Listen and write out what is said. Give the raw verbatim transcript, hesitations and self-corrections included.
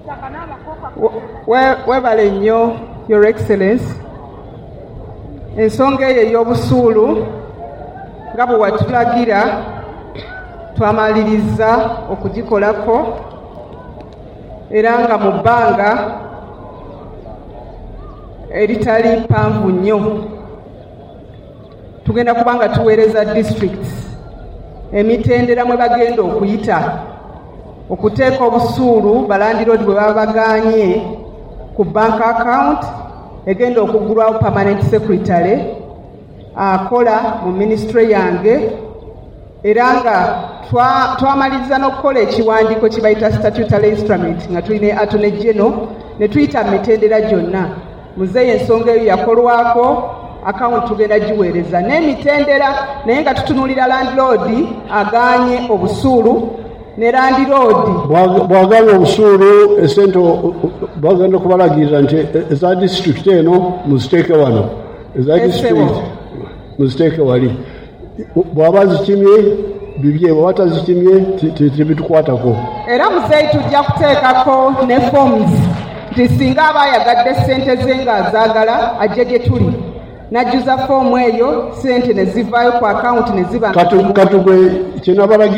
Webale nnyo Your Excellency. Ensonga eyo ey'obusuulu nga bwe watulagira twamaliriza okugikolako era nga mu bbanga eritali ppanvu nnyo tugenda kubanga tuweereza districts emitendera mwe bagenda okuyita okuteeka obusuulu Balandi Road bwe baba bagaanye ku bank account egenda okuggulwawo permanent secretary akola mu ministry yange era nga twamaliriza n'okukola ekiwandiiko kye bayita statutory instrument nga tulina attorney general ne tuyita mu mitendera gyonna. Muzeeyi ensonga eyo yakolwako account tugenda giweereza n'emitendera naye nga tutunuulira landlord agaanye obusuulu ne landlord bwagaanye obusuulu esente bagenda okubalagirira nti eza district eno muziteeke wano eza district muziteeke wali bw'aba zikimye bibye bw'aba tazikimye tebitukwatako. Era muzeeyi tujja kuteekako ne forms nti singa aba ayagadde ssente ze ng'azaagala ajje gye tuli najjuza foomu eyo ssente ne zivaayo ku account ne ziba katugwe kye nabalagira